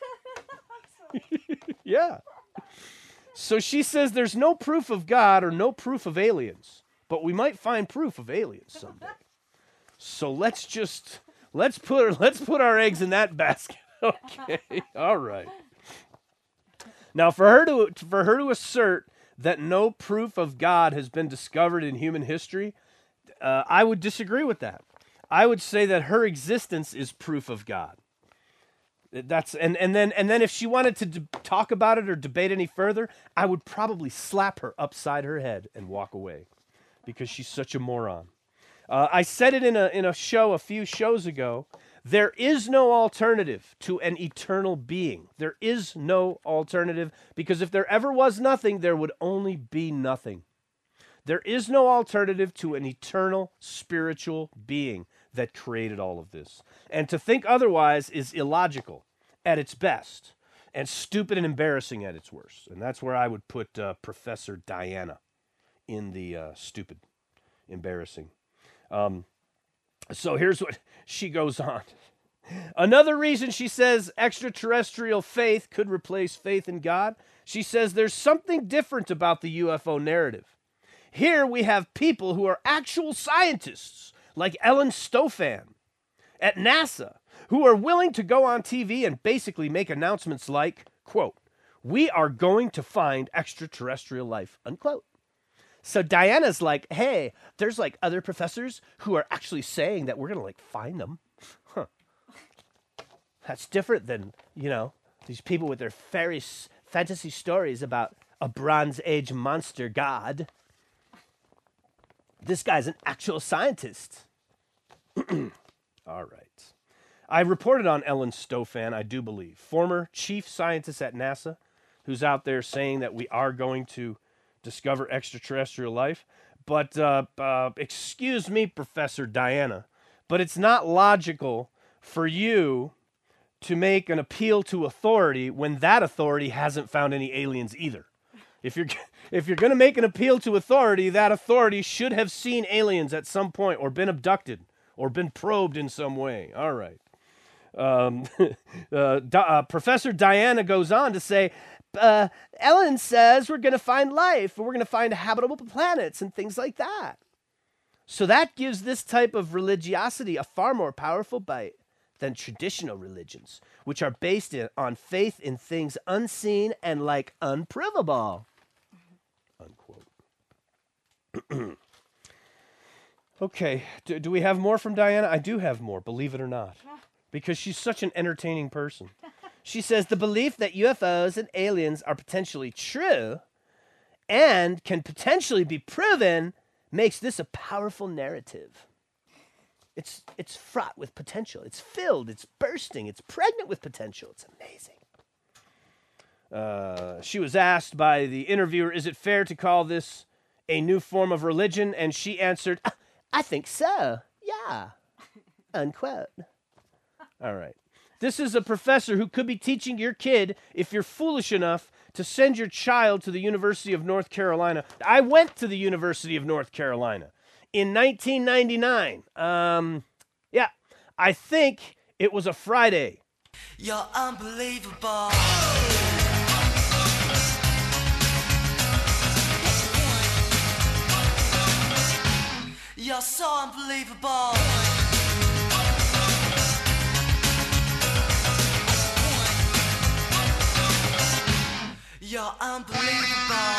Yeah. So she says there's no proof of God or no proof of aliens, but we might find proof of aliens someday. So let's just let's put let's put our eggs in that basket. Okay. All right. Now for her to for her to assert that no proof of God has been discovered in human history, uh, I would disagree with that. I would say that her existence is proof of God. That's and, and then and then if she wanted to de- talk about it or debate any further, I would probably slap her upside her head and walk away because she's such a moron. Uh, I said it in a in a show a few shows ago. There is no alternative to an eternal being. There is no alternative because if there ever was nothing, there would only be nothing. There is no alternative to an eternal spiritual being that created all of this. And to think otherwise is illogical at its best and stupid and embarrassing at its worst. And that's where I would put uh, Professor Diana in the uh, stupid, embarrassing. Um, So here's what she goes on. Another reason she says extraterrestrial faith could replace faith in God, she says there's something different about the U F O narrative. Here we have people who are actual scientists, like Ellen Stofan at NASA, who are willing to go on T V and basically make announcements like, quote, "We are going to find extraterrestrial life," unquote. So Diana's like, hey, there's like other professors who are actually saying that we're going to like find them. Huh. That's different than, you know, these people with their fairy s- fantasy stories about a Bronze Age monster god. This guy's an actual scientist. All right. I reported on Ellen Stofan, I do believe, former chief scientist at NASA, who's out there saying that we are going to discover extraterrestrial life. But uh, uh, excuse me, Professor Diana, but it's not logical for you to make an appeal to authority when that authority hasn't found any aliens either. If you're if you're going to make an appeal to authority, that authority should have seen aliens at some point or been abducted or been probed in some way. All right. Um, uh, uh, Professor Diana goes on to say, Uh, Ellen says we're going to find life, and we're going to find habitable planets and things like that. So that gives this type of religiosity a far more powerful bite than traditional religions, which are based in, on faith in things unseen and like unprovable. Unquote. Okay, do, do we have more from Diana? I do have more, believe it or not, because she's such an entertaining person. She says the belief that U F Os and aliens are potentially true and can potentially be proven makes this a powerful narrative. It's it's fraught with potential. It's filled. It's bursting. It's pregnant with potential. It's amazing. Uh, she was asked by the interviewer, is it fair to call this a new form of religion? And she answered, I think so. Yeah. Unquote. All right. This is a professor who could be teaching your kid if you're foolish enough to send your child to the University of North Carolina. I went to the University of North Carolina in nineteen ninety-nine. Um, yeah, I think it was a Friday. You're unbelievable. You're so unbelievable. You're unbelievable.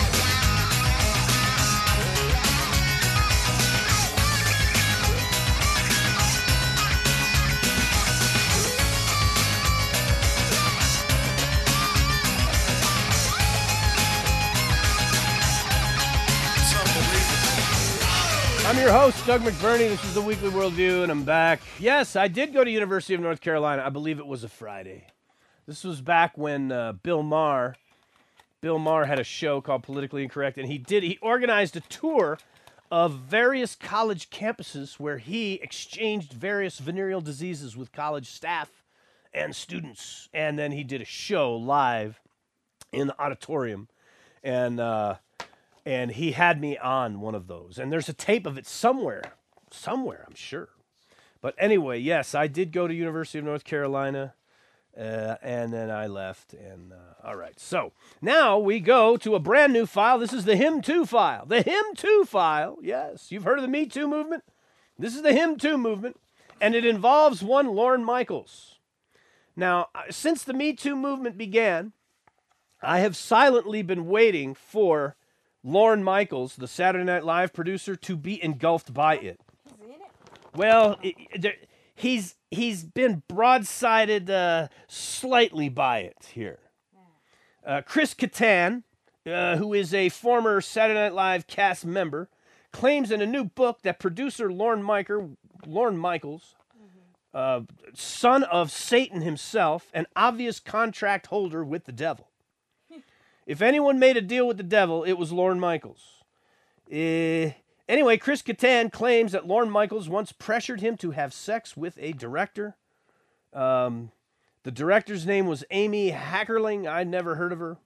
I'm your host, Doug McBurney. This is the Weekly Worldview, and I'm back. Yes, I did go to University of North Carolina. I believe it was a Friday. This was back when uh, Bill Maher, Bill Maher had a show called Politically Incorrect, and he did he organized a tour of various college campuses where he exchanged various venereal diseases with college staff and students, and then he did a show live in the auditorium, and uh, and he had me on one of those, and there's a tape of it somewhere, somewhere, I'm sure. But anyway, yes, I did go to University of North Carolina, uh, and then I left, and uh, all right. So now we go to a brand new file. This is the Him Too file. The Him Too file, yes. You've heard of the Me Too movement? This is the Him Too movement, and it involves one Lorne Michaels. Now, since the Me Too movement began, I have silently been waiting for Lorne Michaels, the Saturday Night Live producer, to be engulfed by it. He's in it. Well, it, there, he's he's been broadsided uh, slightly by it here. Uh, Chris Kattan, uh, who is a former Saturday Night Live cast member, claims in a new book that producer Lorne, Miker, Lorne Michaels, uh, son of Satan himself, an obvious contract holder with the devil. If anyone made a deal with the devil, it was Lorne Michaels. Uh, anyway, Chris Kattan claims that Lorne Michaels once pressured him to have sex with a director. Um, the director's name was Amy Hackerling. I'd never heard of her.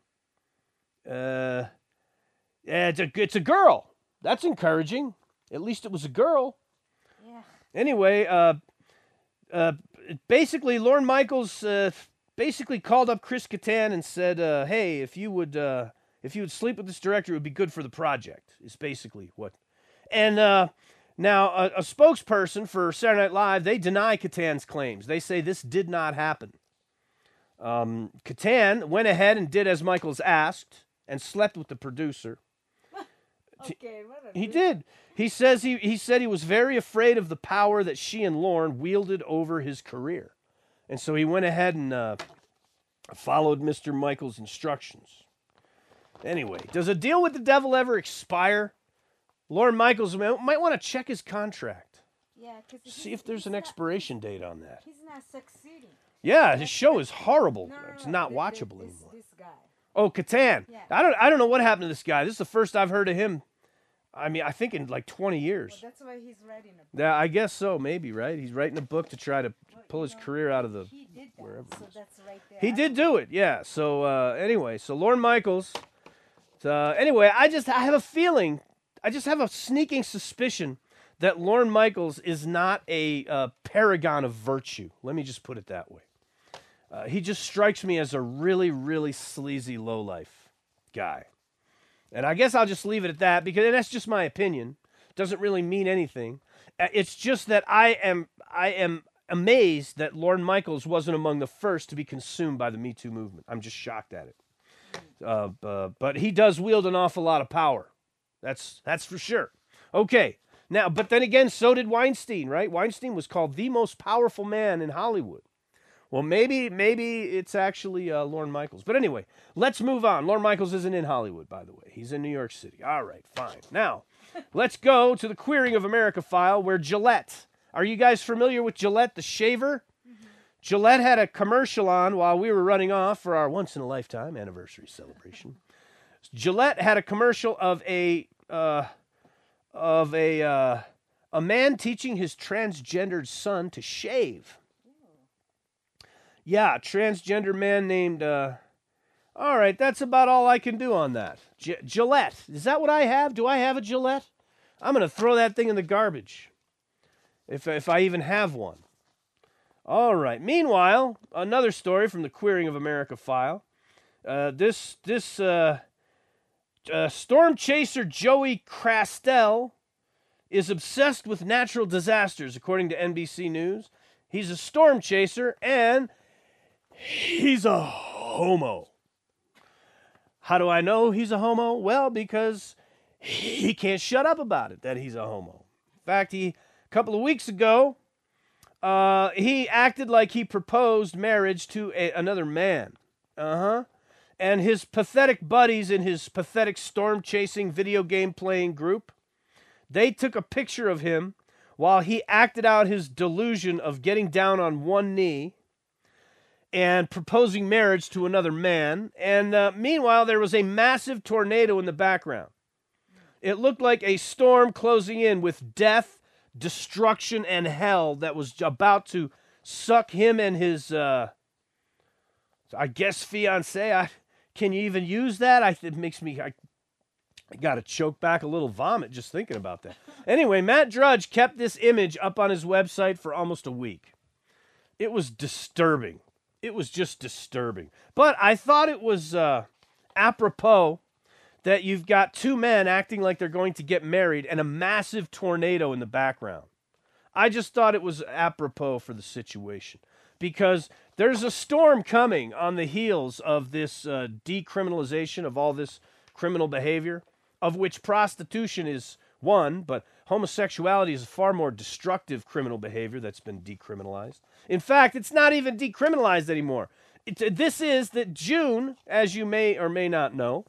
Uh, it's a, it's a girl. That's encouraging. At least it was a girl. Yeah. Anyway, uh, uh, basically, Lorne Michaels uh, basically called up Chris Kattan and said, uh, "Hey, if you would, uh, if you would sleep with this director, it would be good for the project." Is basically what. And uh, now, a, a spokesperson for Saturday Night Live, they deny Kattan's claims. They say this did not happen. Um, Kattan went ahead and did as Michaels asked and slept with the producer. Okay, what a He bitch. did. He says he he said he was very afraid of the power that she and Lorne wielded over his career. And so he went ahead and uh, followed Mister Michaels' instructions. Anyway, does a deal with the devil ever expire? Lorne Michaels might, might want to check his contract. Yeah, because See if there's an expiration date on that. He's not succeeding. Yeah, his show is horrible. No, no, It's no, not thi- thi- watchable this, anymore. This guy. Oh, Kattan. Yeah. I don't I don't know what happened to this guy. This is the first I've heard of him. I mean, I think in like twenty Well, years. that's why he's writing a book. Yeah, I guess so, maybe, right? He's writing a book to try to Well, pull you his know, career out of the He did that, wherever so it is. that's right there. He I did don't- do it, yeah. So uh, anyway, so Lorne Michaels. Uh, anyway, I just I have a feeling, I just have a sneaking suspicion that Lorne Michaels is not a uh, paragon of virtue. Let me just put it that way. Uh, he just strikes me as a really, really sleazy lowlife guy. And I guess I'll just leave it at that because that's just my opinion. Doesn't really mean anything. Uh, It's just that I am I am amazed that Lorne Michaels wasn't among the first to be consumed by the Me Too movement. I'm just shocked at it. Uh, uh, but he does wield an awful lot of power. That's that's for sure. Okay. Now, but then again, so did Weinstein, right? Weinstein was called the most powerful man in Hollywood. Well, maybe maybe it's actually uh, Lorne Michaels. But anyway, let's move on. Lorne Michaels isn't in Hollywood, by the way. He's in New York City. All right, fine. Now, let's go to the Queering of America file where Gillette. Are you guys familiar with Gillette, the shaver? Mm-hmm. Gillette had a commercial on while we were running off for our once-in-a-lifetime anniversary celebration. Gillette had a commercial of a uh, of a uh, a man teaching his transgendered son to shave. Yeah, a transgender man named, uh, all right, that's about all I can do on that. G- Gillette, is that what I have? Do I have a Gillette? I'm going to throw that thing in the garbage, if, if I even have one. All right, meanwhile, another story from the Queering of America file. Uh, this, this uh, uh, storm chaser Joey Crastell is obsessed with natural disasters, according to N B C News. He's a storm chaser, and he's a homo. How do I know he's a homo? Well, because he can't shut up about it, that he's a homo. In fact, he, a couple of weeks ago, uh, he acted like he proposed marriage to a, another man. Uh-huh. And his pathetic buddies in his pathetic storm-chasing video game-playing group, they took a picture of him while he acted out his delusion of getting down on one knee and proposing marriage to another man. And uh, meanwhile, there was a massive tornado in the background. It looked like a storm closing in with death, destruction, and hell that was about to suck him and his, uh, I guess, fiancé. I, can you even use that? I, it makes me, I, I got to choke back a little vomit just thinking about that. Anyway, Matt Drudge kept this image up on his website for almost a week. It was disturbing. It was just disturbing. But I thought it was uh, apropos that you've got two men acting like they're going to get married and a massive tornado in the background. I just thought it was apropos for the situation because there's a storm coming on the heels of this uh, decriminalization of all this criminal behavior, of which prostitution is one, but homosexuality is a far more destructive criminal behavior that's been decriminalized. In fact, it's not even decriminalized anymore. It, this is that June, as you may or may not know,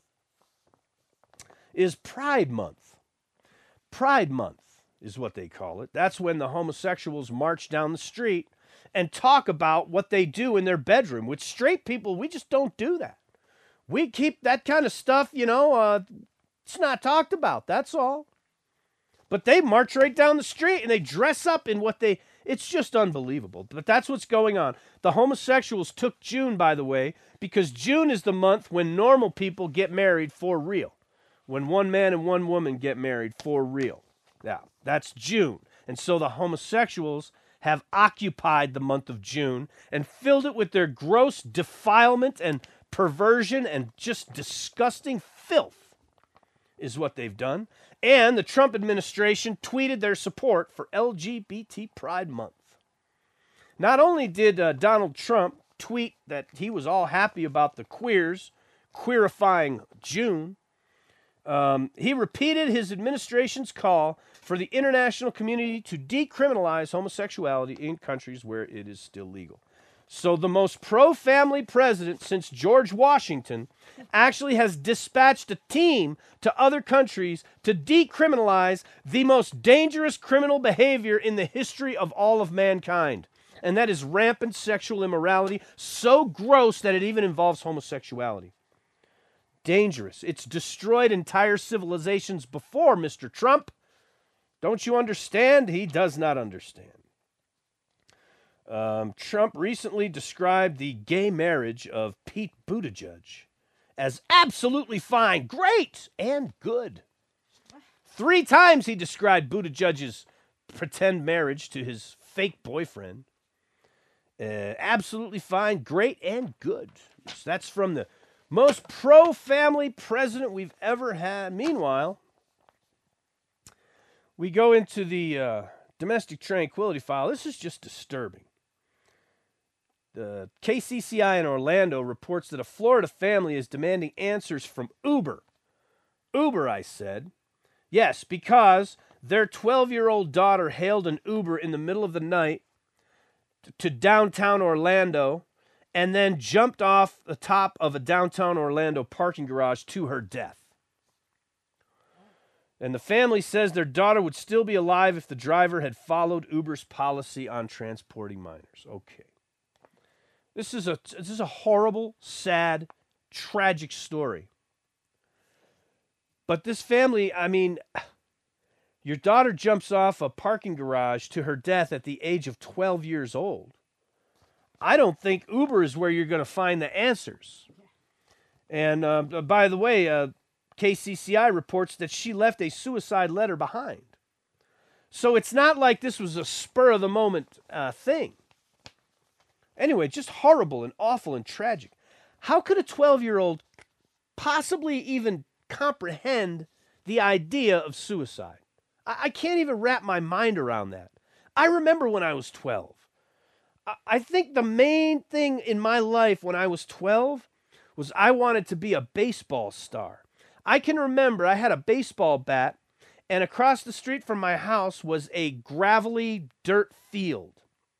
is Pride Month. Pride Month is what they call it. That's when the homosexuals march down the street and talk about what they do in their bedroom. With straight people, we just don't do that. We keep that kind of stuff, you know, uh, it's not talked about, that's all. But they march right down the street and they dress up in what they, it's just unbelievable. But that's what's going on. The homosexuals took June, by the way, because June is the month when normal people get married for real. When one man and one woman get married for real. Yeah, that's June. And so the homosexuals have occupied the month of June and filled it with their gross defilement and perversion and just disgusting filth is what they've done. And the Trump administration tweeted their support for L G B T Pride Month. Not only did uh, Donald Trump tweet that he was all happy about the queers queerifying June, um, he repeated his administration's call for the international community to decriminalize homosexuality in countries where it is still legal. So the most pro-family president since George Washington actually has dispatched a team to other countries to decriminalize the most dangerous criminal behavior in the history of all of mankind. And that is rampant sexual immorality, so gross that it even involves homosexuality. Dangerous. It's destroyed entire civilizations before, Mister Trump. Don't you understand? He does not understand. Um, Trump recently described the gay marriage of Pete Buttigieg as absolutely fine, great, and good. Three times he described Buttigieg's pretend marriage to his fake boyfriend. Uh, absolutely fine, great, and good. So that's from the most pro-family president we've ever had. Meanwhile, we go into the uh, domestic tranquility file. This is just disturbing. The K C C I in Orlando reports that a Florida family is demanding answers from Uber. Uber, I said. Yes, because their twelve-year-old daughter hailed an Uber in the middle of the night to downtown Orlando and then jumped off the top of a downtown Orlando parking garage to her death. And the family says their daughter would still be alive if the driver had followed Uber's policy on transporting minors. Okay. This is a this is a horrible, sad, tragic story. But this family, I mean, your daughter jumps off a parking garage to her death at the age of twelve years old. I don't think Uber is where you're going to find the answers. And uh, by the way, uh, K C C I reports that she left a suicide letter behind. So it's not like this was a spur-of-the-moment uh, thing. Anyway, just horrible and awful and tragic. How could a twelve-year-old possibly even comprehend the idea of suicide? I, I can't even wrap my mind around that. I remember when I was twelve. I, I think the main thing in my life when I was twelve was I wanted to be a baseball star. I can remember I had a baseball bat, and across the street from my house was a gravelly dirt field.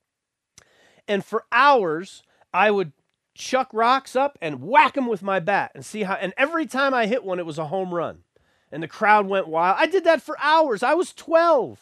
And for hours, I would chuck rocks up and whack them with my bat and see how, and every time I hit one, it was a home run. And the crowd went wild. I did that for hours. I was twelve.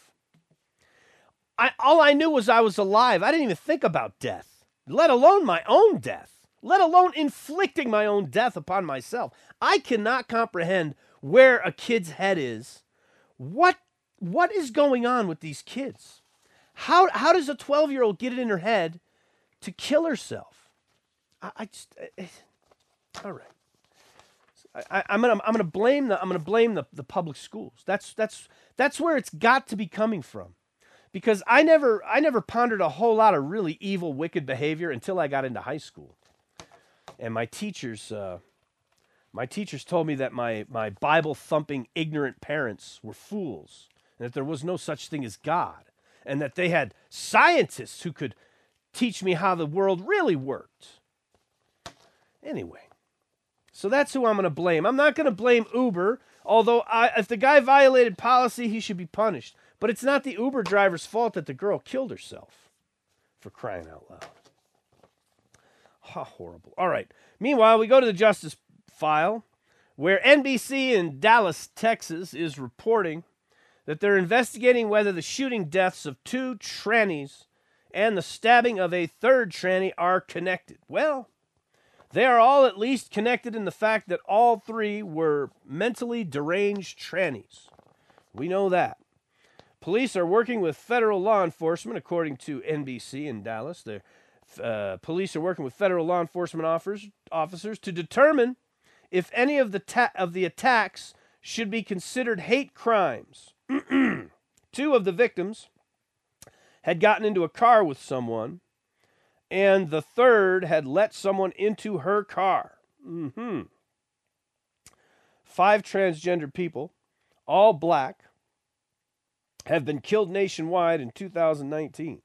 I, all I knew was I was alive. I didn't even think about death, let alone my own death, let alone inflicting my own death upon myself. I cannot comprehend where a kid's head is. What, what is going on with these kids? How, how does a twelve-year-old get it in her head to kill herself? I, I just, I, all right. I, I'm gonna, I'm gonna blame the, I'm gonna blame the, the public schools. That's, that's, that's where it's got to be coming from, because I never, I never pondered a whole lot of really evil, wicked behavior until I got into high school, and my teachers, uh, my teachers told me that my, my Bible thumping, ignorant parents were fools, and that there was no such thing as God, and that they had scientists who could teach me how the world really worked. Anyway. So that's who I'm going to blame. I'm not going to blame Uber, although I, if the guy violated policy, he should be punished. But it's not the Uber driver's fault that the girl killed herself, for crying out loud. How horrible. All right. Meanwhile, we go to the Justice File, where N B C in Dallas, Texas, is reporting that they're investigating whether the shooting deaths of two trannies and the stabbing of a third tranny are connected. Well, they are all at least connected in the fact that all three were mentally deranged trannies. We know that. Police are working with federal law enforcement, according to N B C in Dallas. The uh, police are working with federal law enforcement officers, officers to determine if any of the ta- of the attacks should be considered hate crimes. Two of the victims had gotten into a car with someone, and the third had let someone into her car. Mm-hmm. Five transgender people, all black, have been killed nationwide in two thousand nineteen.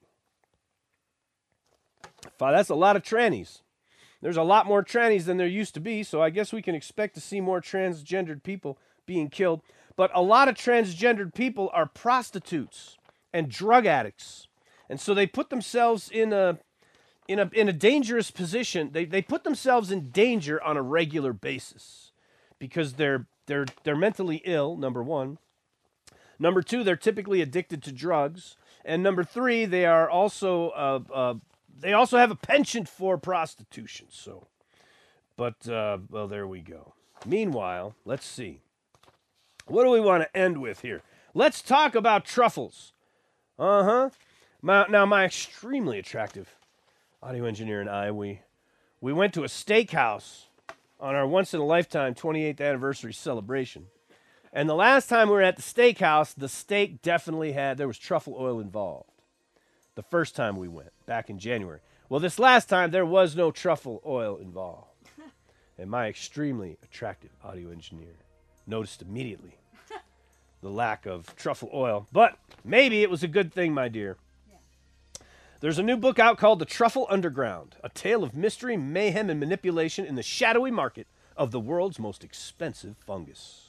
That's a lot of trannies. There's a lot more trannies than there used to be, so I guess we can expect to see more transgendered people being killed. But a lot of transgendered people are prostitutes and drug addicts. And so they put themselves in a in a in a dangerous position. They they put themselves in danger on a regular basis because they're they're they're mentally ill, number one. Number two, they're typically addicted to drugs. And number three, they are also uh, uh, they also have a penchant for prostitution. So, but uh, well, there we go. Meanwhile, let's see. What do we want to end with here? Let's talk about truffles. Uh-huh. My, now, my extremely attractive audio engineer and I, we we went to a steakhouse on our once-in-a-lifetime twenty-eighth anniversary celebration. And the last time we were at the steakhouse, the steak definitely had, there was truffle oil involved. The first time we went, back in January. Well, this last time, there was no truffle oil involved. And my extremely attractive audio engineer noticed immediately the lack of truffle oil. But maybe it was a good thing, my dear. Yeah. There's a new book out called The Truffle Underground, a tale of mystery, mayhem, and manipulation in the shadowy market of the world's most expensive fungus.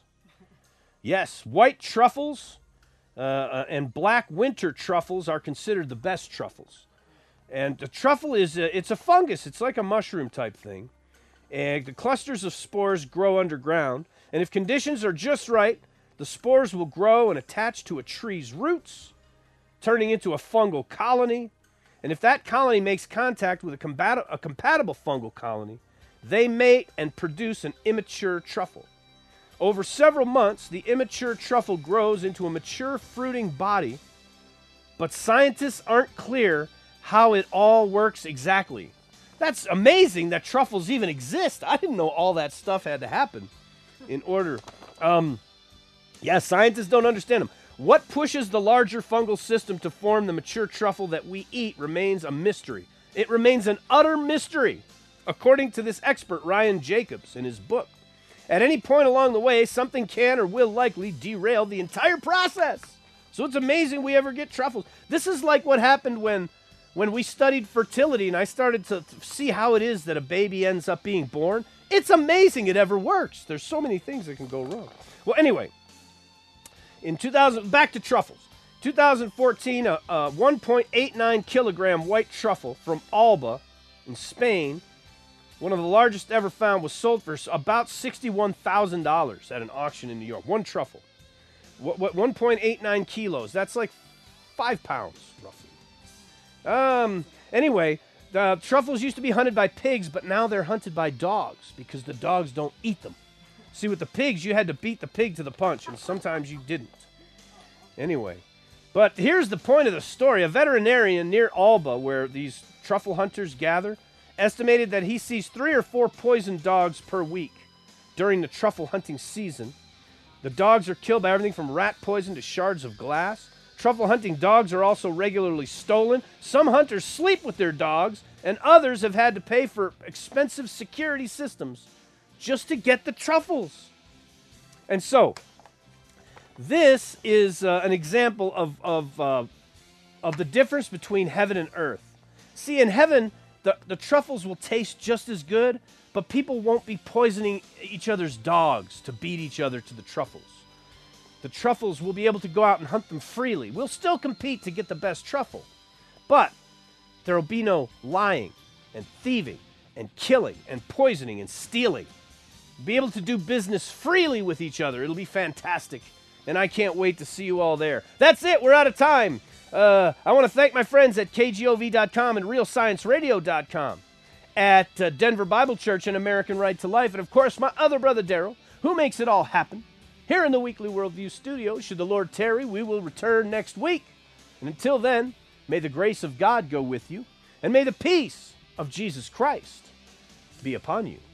Yes, white truffles uh, uh, and black winter truffles are considered the best truffles. And the truffle is a, it's a fungus. It's like a mushroom type thing. And the clusters of spores grow underground. And if conditions are just right, the spores will grow and attach to a tree's roots, turning into a fungal colony. And if that colony makes contact with a, combat- a compatible fungal colony, they mate and produce an immature truffle. Over several months, the immature truffle grows into a mature fruiting body, but scientists aren't clear how it all works exactly. That's amazing that truffles even exist. I didn't know all that stuff had to happen in order. Um, yeah, scientists don't understand them. What pushes the larger fungal system to form the mature truffle that we eat remains a mystery. It remains an utter mystery, according to this expert, Ryan Jacobs, in his book. At any point along the way, something can or will likely derail the entire process. So it's amazing we ever get truffles. This is like what happened when, when we studied fertility and I started to see how it is that a baby ends up being born. It's amazing it ever works. There's so many things that can go wrong. Well, anyway, in two thousand, back to truffles. two thousand fourteen, a, a one point eight nine kilogram white truffle from Alba in Spain, one of the largest ever found, was sold for about sixty-one thousand dollars at an auction in New York. One truffle. What, what, one point eight nine kilos. That's like five pounds, roughly. Um. Anyway, the truffles used to be hunted by pigs, but now they're hunted by dogs because the dogs don't eat them. See, with the pigs, you had to beat the pig to the punch, and sometimes you didn't. Anyway, but here's the point of the story. A veterinarian near Alba, where these truffle hunters gather, estimated that he sees three or four poisoned dogs per week during the truffle hunting season. The dogs are killed by everything from rat poison to shards of glass. Truffle hunting dogs are also regularly stolen. Some hunters sleep with their dogs, and others have had to pay for expensive security systems just to get the truffles. And so, this is uh, an example of of uh, of the difference between heaven and earth. See, in heaven, the, the truffles will taste just as good, but people won't be poisoning each other's dogs to beat each other to the truffles. The truffles will be able to go out and hunt them freely. We'll still compete to get the best truffle, but there will be no lying and thieving and killing and poisoning and stealing. Be able to do business freely with each other. It'll be fantastic, and I can't wait to see you all there. That's it. We're out of time. Uh, I want to thank my friends at K G O V dot com and Real Science Radio dot com, at uh, Denver Bible Church and American Right to Life, and of course my other brother Daryl, who makes it all happen. Here in the Weekly Worldview studio, should the Lord tarry, we will return next week. And until then, may the grace of God go with you, and may the peace of Jesus Christ be upon you.